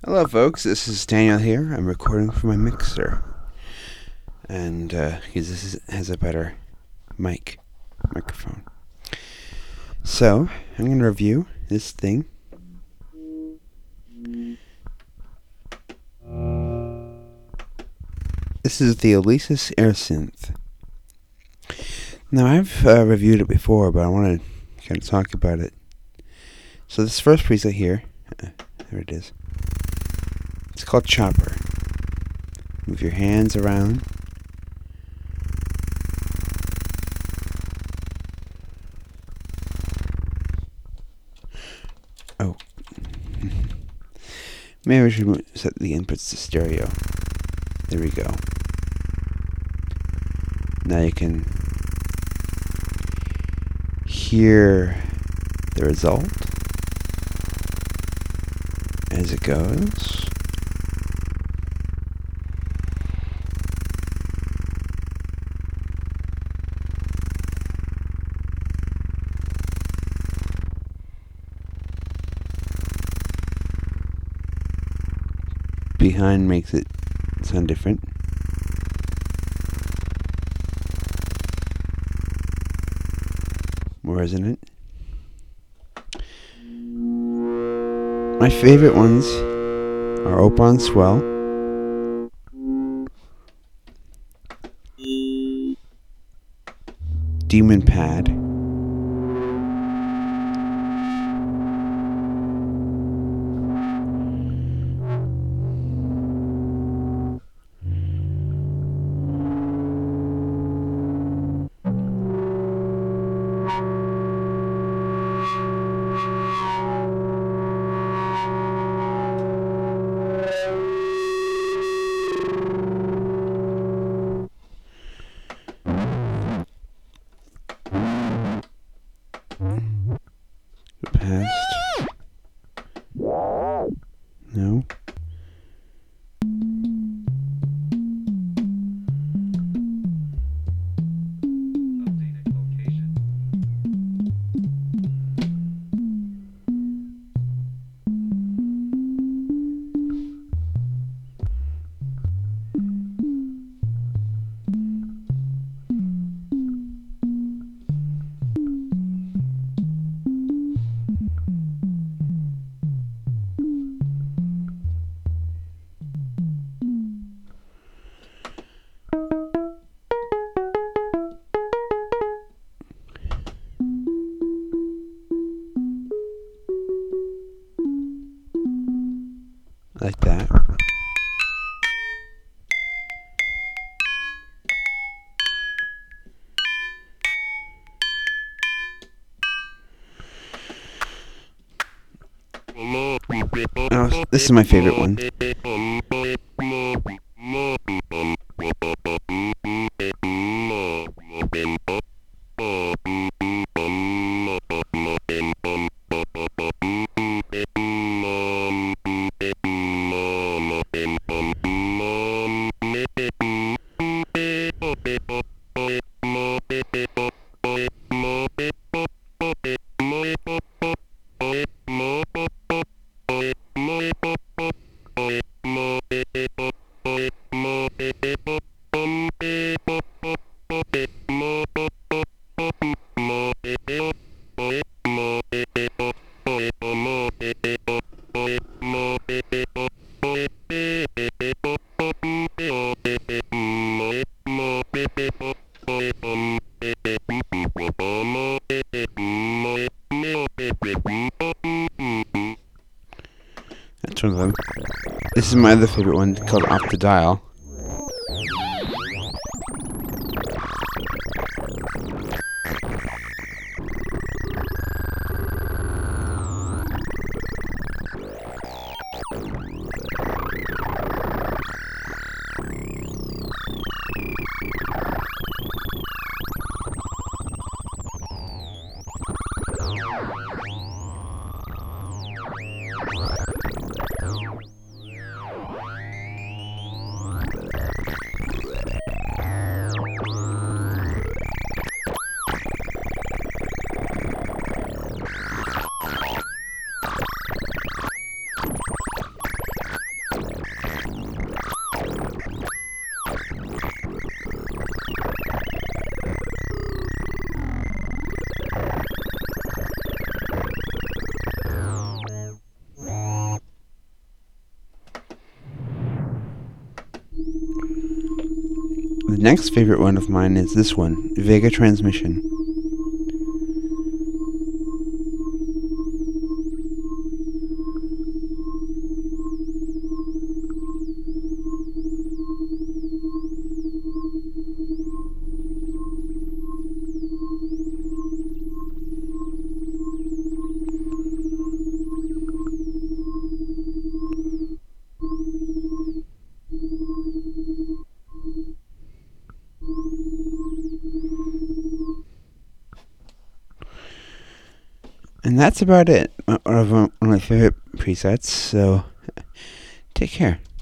Hello, folks. This is Daniel here. I'm recording from my mixer, and because has a better microphone. So I'm going to review this thing. This is the Alesis AirSynth. Now I've reviewed it before, but I want to kind of talk about it. So this first preset here, there it is. It's called Chopper. Move your hands around. Oh. Maybe we should set the inputs to stereo. There we go. Now you can hear the result as it goes. Behind makes it sound different. More resonant. My favorite ones are Opon Swell, Demon Pad, past. No. Like that. Oh, this is my favorite one. That's one of them. This is my other favorite one called Off the Dial. The next favorite one of mine is this one, Vega Transmission. And that's about it. One of my favorite presets, so take care.